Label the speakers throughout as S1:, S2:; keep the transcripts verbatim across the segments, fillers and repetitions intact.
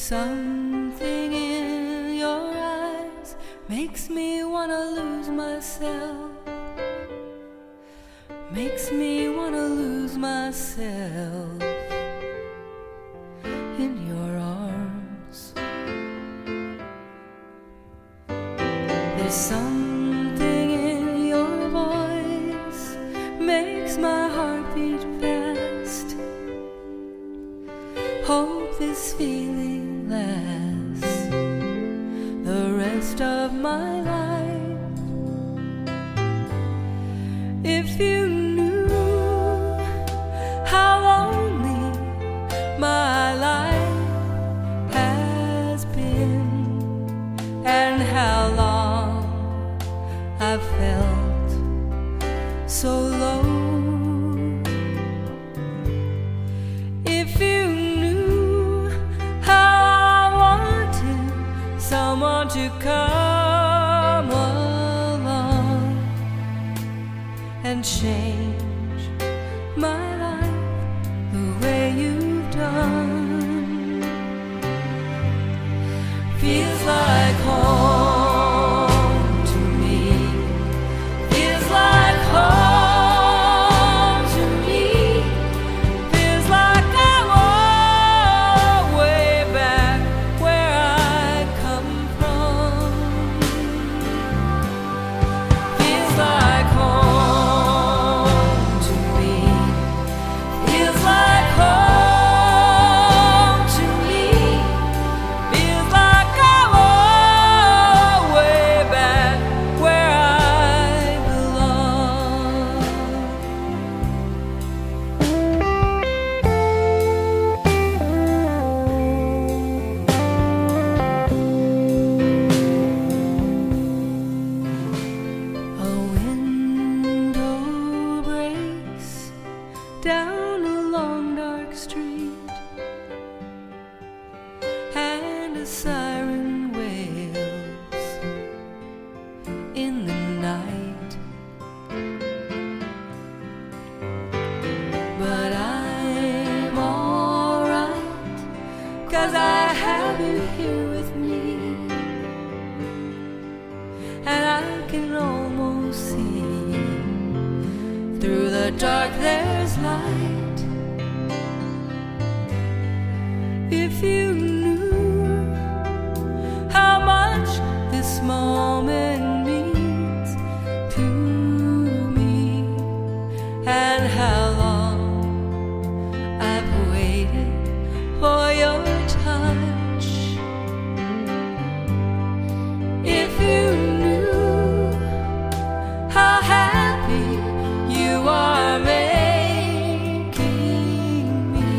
S1: Something in your eyes makes me wanna lose myself, makes me wanna lose myself in your arms. There's something in your voice makes my heart beat fast. Hope this feeling lasts the rest of my life. If you knew how lonely my life has been and how long I've felt so low, if you knew how I wanted someone to come along and change my life the way you've done. Feels like home to me, feels like home to me, feels like I was way back where I come from. Feels like home to me, feels like home to me, feels like I was way back where I belong. A window breaks down a long dark street, and a siren wails in the night. But I'm alright, 'cause I have you here with me, and I can almost see through the dark there's light. If you knew how much this moment means to me, and how long I've waited for your touch. If you knew how happy you are making me,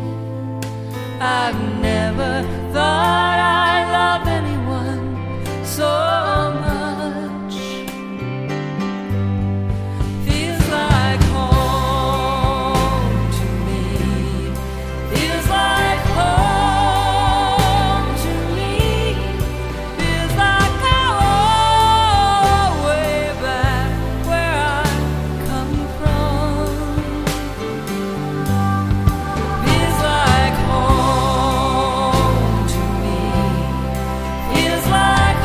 S1: I've never thought I loved anyone so much. Feels like home to me, feels like home to me, feels like I was way back where I come from. Feels like home to me, feels like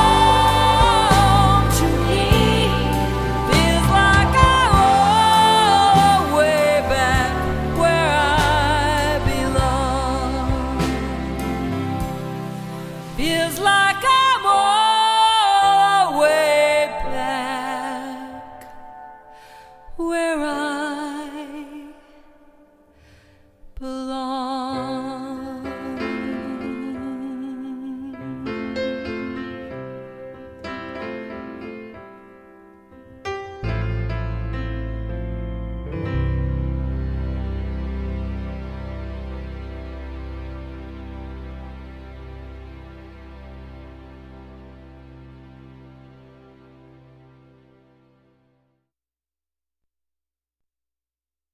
S1: home to me, feels like I was way back where I belong. Feels like I